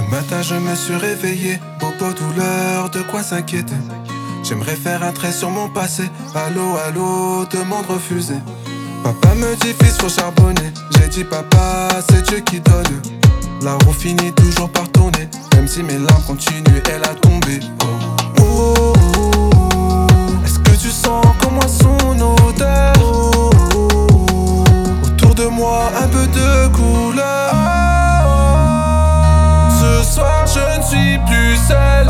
Matin je me suis réveillé, bobo douleur, de quoi s'inquiéter. J'aimerais faire un trait sur mon passé. Allô, allô, demande refusée. Papa me dit fils faut charbonner. J'ai dit papa c'est Dieu qui donne. La roue finit toujours par tourner. Même si mes larmes continuent, elle a tombé. Oh, oh, oh. Est-ce que tu sens comme moi son odeur? Oh, oh, oh. Autour de moi un peu de couleur. Ce soir je ne suis plus seul.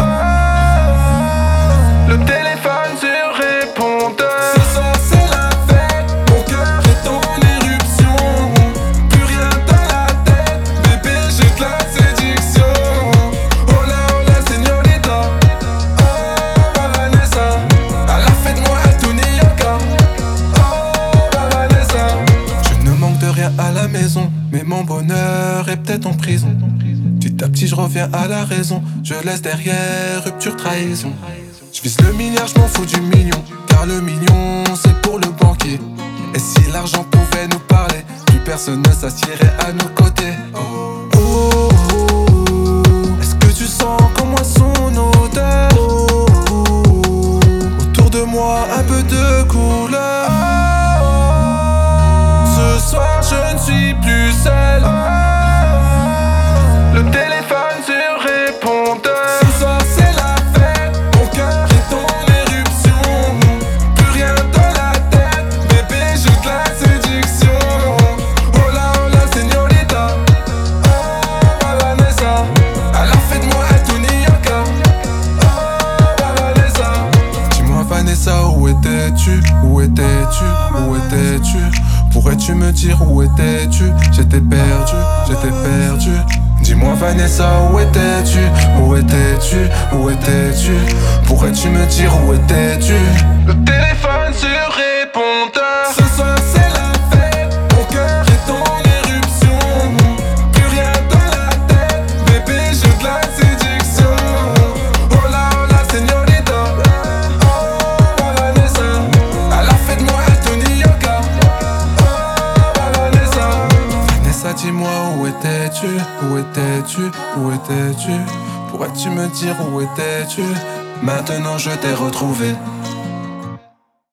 Le téléphone sur répondeur. Ce soir c'est la fête, mon cœur est en éruption. Plus rien dans la tête, bébé j'ai de la séduction. Hola, señorita. Oh, Vanessa. À la fête moi à Tony Yoka. Oh, Vanessa. Je ne manque de rien à la maison, mais mon bonheur est peut-être en prison. Petit à petit je reviens à la raison. Je laisse derrière rupture, trahison. Je vise le milliard, je m'en fous du million. Car le million c'est pour le banquier. Et si l'argent pouvait nous parler, plus personne ne s'assierait à nos côtés. Oh, oh, oh. Est-ce que tu sens comme moi son odeur? Oh, oh, oh. Autour de moi un peu de couleur. Ce soir je ne suis plus seul. Le téléphone sur répondeur. Ce soir c'est la fête, mon cœur est en éruption. Plus rien dans la tête, bébé j'ai de la séduction. Hola, hola, señorita. Oh, Vanessa. À la fête moi à Tony Yoka. Oh, Vanessa. Dis-moi Vanessa, où étais-tu? Où étais-tu? Où étais-tu? Pourrais-tu me dire où étais-tu? J'étais perdu, j'étais perdu. Dis-moi Vanessa, où étais-tu? Où étais-tu? Où étais-tu? Pourrais-tu me dire où étais-tu? Le téléphone sur répondeur. Ce soir c'est la fête, mon cœur est en éruption. Plus rien dans la tête, bébé j'ai de la séduction. Hola, hola, señorita. Oh, Vanessa. À la fête moi à Tony Yoka. Oh, Vanessa. Vanessa, dis-moi où étais-tu? Où étais-tu? Où étais-tu? Pourrais-tu me dire où étais-tu? Maintenant je t'ai retrouvé.